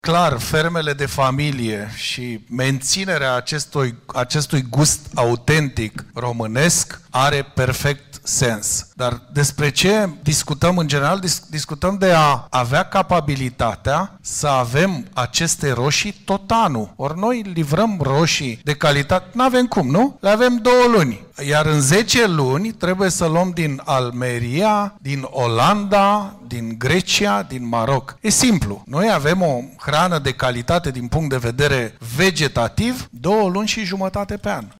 Clar, fermele de familie și menținerea acestui gust autentic românesc are perfect sens. Dar despre ce discutăm în general? Discutăm de a avea capabilitatea să avem aceste roșii tot anul. Ori noi livrăm roșii de calitate, n-avem cum, nu? Le avem 2 luni. Iar în 10 luni trebuie să luăm din Almeria, din Olanda, din Grecia, din Maroc. E simplu. Noi avem o hrană de calitate din punct de vedere vegetativ 2 luni și jumătate pe an.